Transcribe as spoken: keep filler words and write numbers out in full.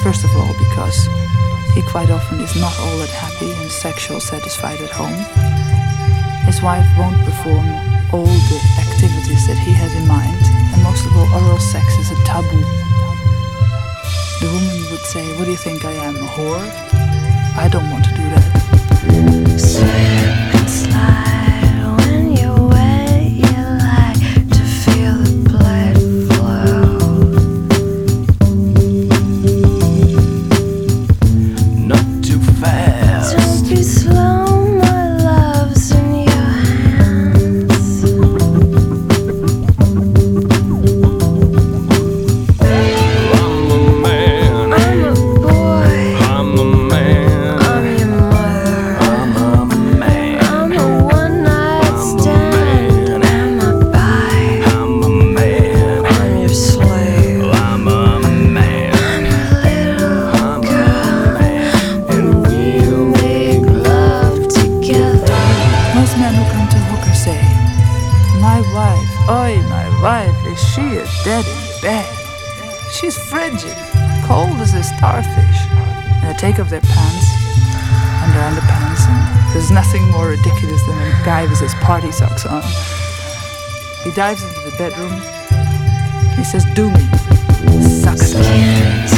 First of all, because he quite often is not all that happy and sexual satisfied at home. His wife won't perform all the activities that he has in mind, and most of all, oral sex is a taboo. The woman would say, "What do you think I am, a whore? I don't want to do that." Slip and slide when you're wet, you like to feel the blood flow. Not too fast. Don't be slow, my love's in your hands. I'm a man. I'm a boy, I'm a man. I'm your mother. I'm a man. I'm a one-night I'm a stand. man. Am I bi? I'm a man. I'm your slave. I'm a man. I'm a little I'm a girl, man. and we'll make love together. Most men who come to hookers say, "My wife, oi, my wife, is she a dead in bed? She's frigid, cold as a starfish." And they take off their pants and their underpants, and there's nothing more ridiculous than a guy with his party socks on. He dives into the bedroom. He says, "Do me, suck it." Can't